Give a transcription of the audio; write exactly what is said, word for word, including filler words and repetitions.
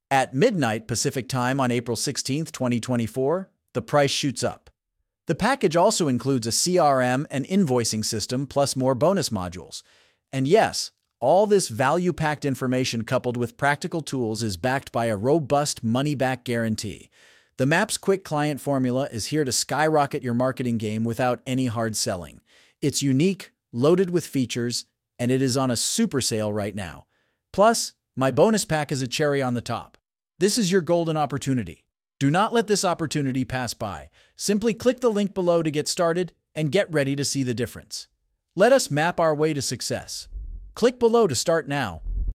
At midnight Pacific Time on April sixteenth, twenty twenty-four, the price shoots up. The package also includes a C R M and invoicing system plus more bonus modules. And yes, all this value-packed information coupled with practical tools is backed by a robust money-back guarantee. The Maps Quick Client Formula is here to skyrocket your marketing game without any hard selling. It's unique, loaded with features, and it is on a super sale right now. Plus, my bonus pack is a cherry on the top. This is your golden opportunity. Do not let this opportunity pass by. Simply click the link below to get started and get ready to see the difference. Let us map our way to success. Click below to start now.